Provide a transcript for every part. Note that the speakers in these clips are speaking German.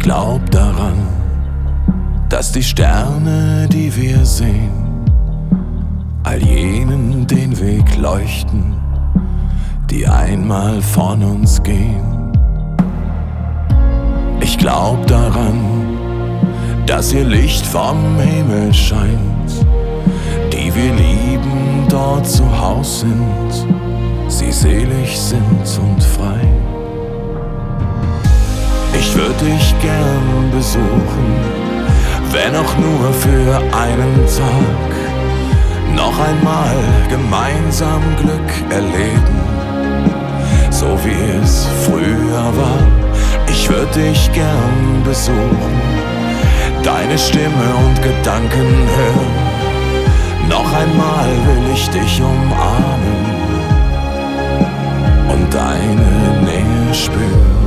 glaub daran, dass die Sterne, die wir sehen, all jenen den Weg leuchten, die einmal von uns gehen. Ich glaub daran, dass ihr Licht vom Himmel scheint, die wir lieben, dort zu Haus sind, sie selig sind und frei. Ich würd dich gern besuchen, wenn auch nur für einen Tag, noch einmal gemeinsam Glück erleben, so wie es früher war. Ich würd dich gern besuchen, deine Stimme und Gedanken hören, noch einmal will ich dich umarmen und deine Nähe spüren.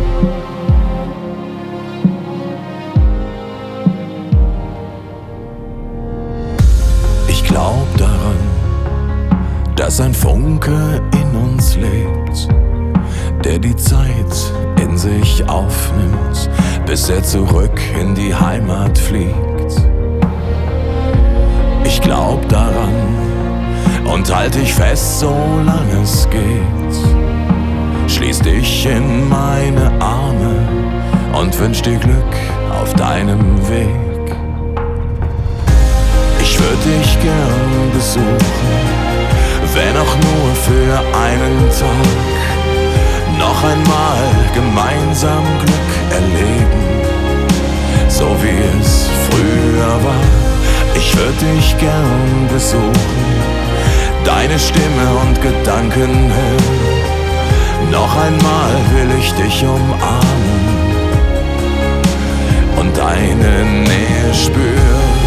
Ich glaub daran, dass ein Funke in uns lebt, der die Zeit in sich aufnimmt, bis er zurück in die Heimat fliegt. Ich glaub daran und halt dich fest, solange es geht. Schließ dich in meine Arme und wünsch dir Glück auf deinem Weg. Ich würd dich gern besuchen, wenn auch nur für einen Tag, noch einmal gemeinsam Glück erleben, so wie es früher war. Ich würd dich gern besuchen, deine Stimme und Gedanken hören, noch einmal will ich dich umarmen und deine Nähe spüren.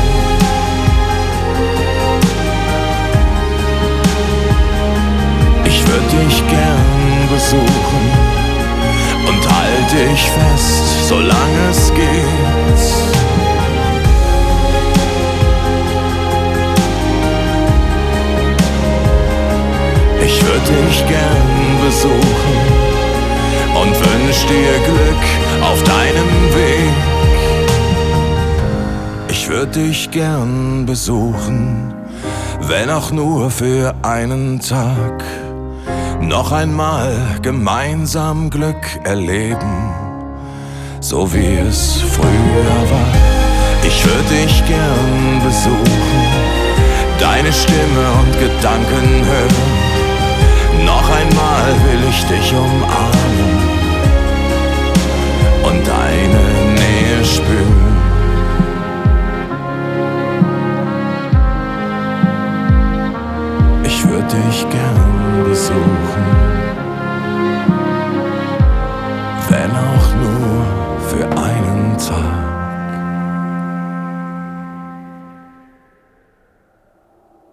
Ich würd dich gern besuchen und halt dich fest, solange es geht. Ich würd dich gern besuchen und wünsch dir Glück auf deinem Weg. Ich würd dich gern besuchen, wenn auch nur für einen Tag, noch einmal gemeinsam Glück erleben, so wie es früher war. Ich würd dich gern besuchen, deine Stimme und Gedanken hören, noch einmal will ich dich umarmen und deine Nähe spüren. Ich würd dich gern besuchen.